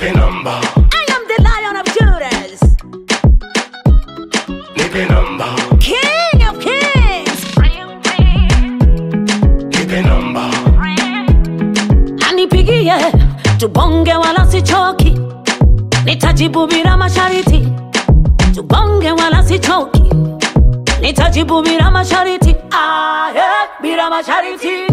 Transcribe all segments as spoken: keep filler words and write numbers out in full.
Nipe number. I am the Lion of Judas. Nipe number. King of Kings. Nipe number. Anipigie tubonge wala sichoki, nitajibu bila masharti. Tubonge wala sichoki, nitajibu bila masharti. Ah, yeah, bila masharti.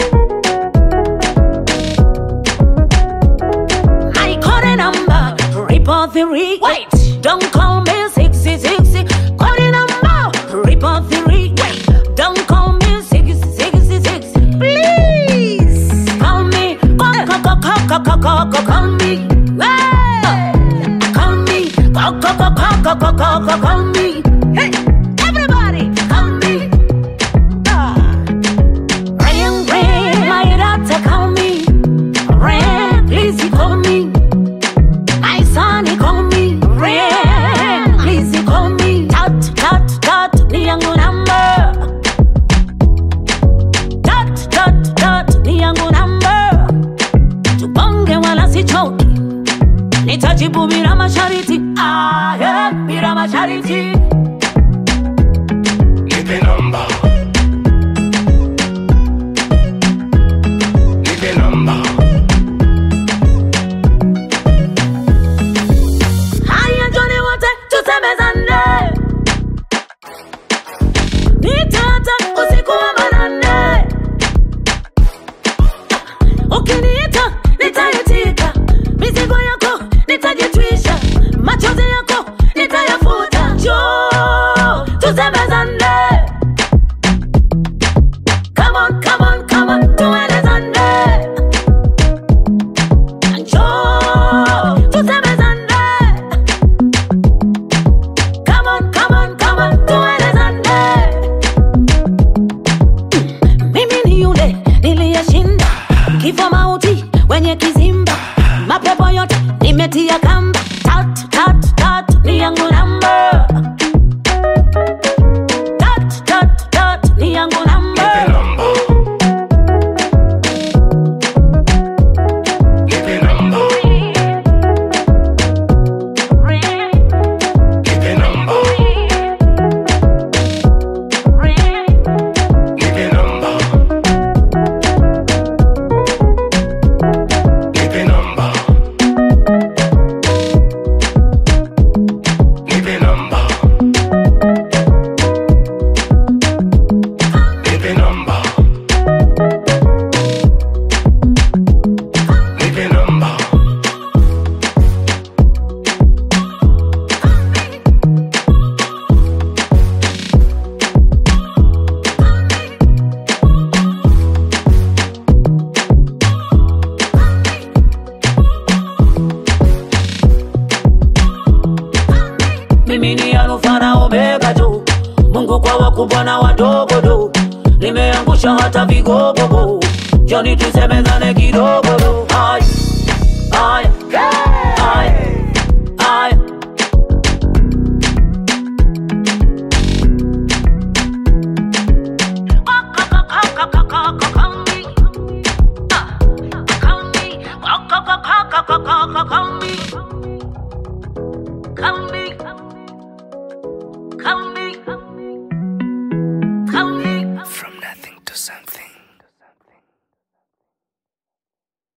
I call a number, report the re. Wait, don't call me sixty sixty. Call a number, report the re. Wait, don't call me sixty sixty. Please call me, call, call, call, call, call, call, call, call me. Hey, call me, call, call, call, call, call, call, call, call, call me. Hey, everybody, call me. Ah, ring, ring, my daughter, call me. Ring, please, you call me. My son, he call me. Ring, please, you call me. Tot, tot, tot, ni yangu number. Tot, tot, tot, ni yangu number. Tubonge wala sichoki, nitajibu bila masharti. Ah, yeah, bila masharti. Nipe number. Nipe number. Haya njoni wote tusemezane, nitata usiku wa manane. Ukiniita nitaitika, mizigo yako nitajitwisha, machozi yako nitayafuta. Njoo tusemezane. Come on, come on, come on, tuelezane. Njoo tusemezane. Come on, come on, come on, tuelezane. Mimi ni yule niliyeshinda kifo, mauti, wenye kizimba, mapepo yote nimetia kamba. Tat, tat, tat, ni yangu number. Tat, tat, tat, ni yangu Nipe number. number. Nipe number. Nipe number. Nipe number. Nipe number. Nipe number. Nipe number. Nipe number. Mimi ni Alpha na Omega tu, Mungu kwa wakubwa na wadogo tu, nimeangusha hata vigogo. Joni tusemezane kidogo.